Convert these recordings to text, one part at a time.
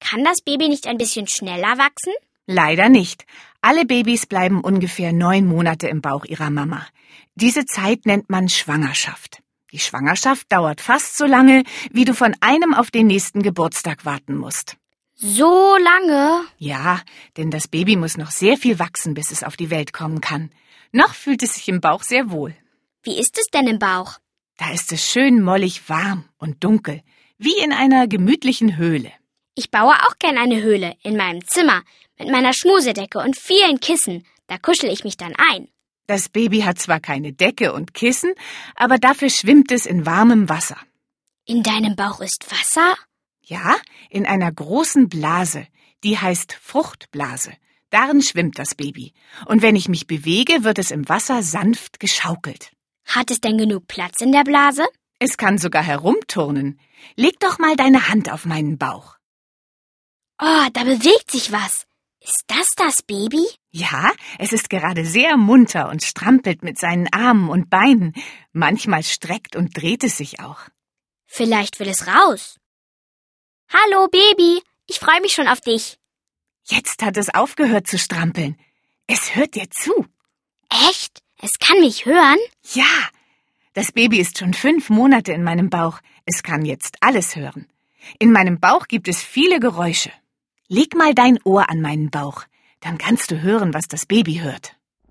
Kann das Baby nicht ein bisschen schneller wachsen? Leider nicht. Alle Babys bleiben ungefähr 9 Monate im Bauch ihrer Mama. Diese Zeit nennt man Schwangerschaft. Die Schwangerschaft dauert fast so lange, wie du von einem auf den nächsten Geburtstag warten musst. So lange? Ja, denn das Baby muss noch sehr viel wachsen, bis es auf die Welt kommen kann. Noch fühlt es sich im Bauch sehr wohl. Wie ist es denn im Bauch? Da ist es schön mollig warm und dunkel, wie in einer gemütlichen Höhle. Ich baue auch gern eine Höhle in meinem Zimmer mit meiner Schmusedecke und vielen Kissen. Da kuschel ich mich dann ein. Das Baby hat zwar keine Decke und Kissen, aber dafür schwimmt es in warmem Wasser. In deinem Bauch ist Wasser? Ja, in einer großen Blase. Die heißt Fruchtblase. Darin schwimmt das Baby. Und wenn ich mich bewege, wird es im Wasser sanft geschaukelt. Hat es denn genug Platz in der Blase? Es kann sogar herumturnen. Leg doch mal deine Hand auf meinen Bauch. Oh, da bewegt sich was. Ist das Baby? Ja, es ist gerade sehr munter und strampelt mit seinen Armen und Beinen. Manchmal streckt und dreht es sich auch. Vielleicht will es raus. Hallo, Baby. Ich freue mich schon auf dich. Jetzt hat es aufgehört zu strampeln. Es hört dir zu. Echt? Es kann mich hören? Ja, das Baby ist schon 5 Monate in meinem Bauch. Es kann jetzt alles hören. In meinem Bauch gibt es viele Geräusche. Leg mal dein Ohr an meinen Bauch, dann kannst du hören, was das Baby hört.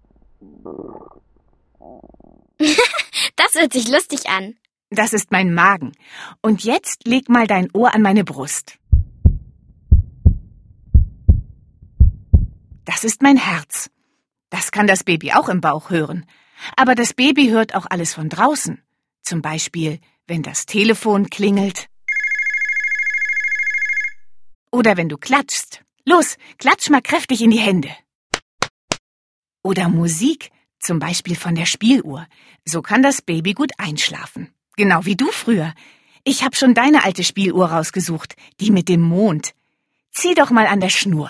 Das hört sich lustig an. Das ist mein Magen. Und jetzt leg mal dein Ohr an meine Brust. Das ist mein Herz. Das kann das Baby auch im Bauch hören. Aber das Baby hört auch alles von draußen. Zum Beispiel, wenn das Telefon klingelt. Oder wenn du klatschst. Los, klatsch mal kräftig in die Hände. Oder Musik, zum Beispiel von der Spieluhr. So kann das Baby gut einschlafen. Genau wie du früher. Ich habe schon deine alte Spieluhr rausgesucht, die mit dem Mond. Zieh doch mal an der Schnur.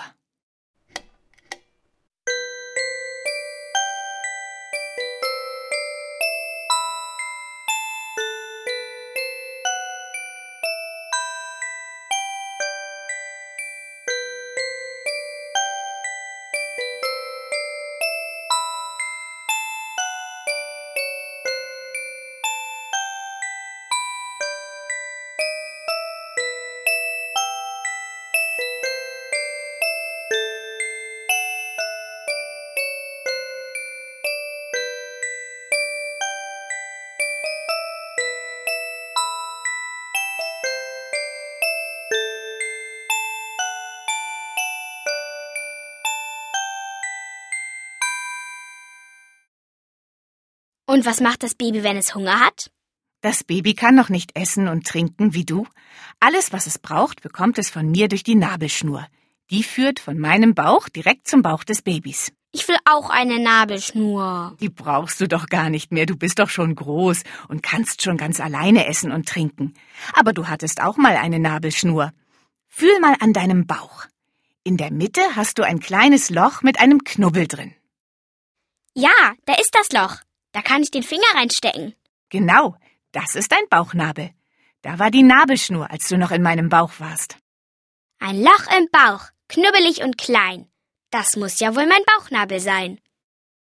Und was macht das Baby, wenn es Hunger hat? Das Baby kann noch nicht essen und trinken wie du. Alles, was es braucht, bekommt es von mir durch die Nabelschnur. Die führt von meinem Bauch direkt zum Bauch des Babys. Ich will auch eine Nabelschnur. Die brauchst du doch gar nicht mehr. Du bist doch schon groß und kannst schon ganz alleine essen und trinken. Aber du hattest auch mal eine Nabelschnur. Fühl mal an deinem Bauch. In der Mitte hast du ein kleines Loch mit einem Knubbel drin. Ja, da ist das Loch. Da kann ich den Finger reinstecken. Genau, das ist dein Bauchnabel. Da war die Nabelschnur, als du noch in meinem Bauch warst. Ein Loch im Bauch, knubbelig und klein. Das muss ja wohl mein Bauchnabel sein.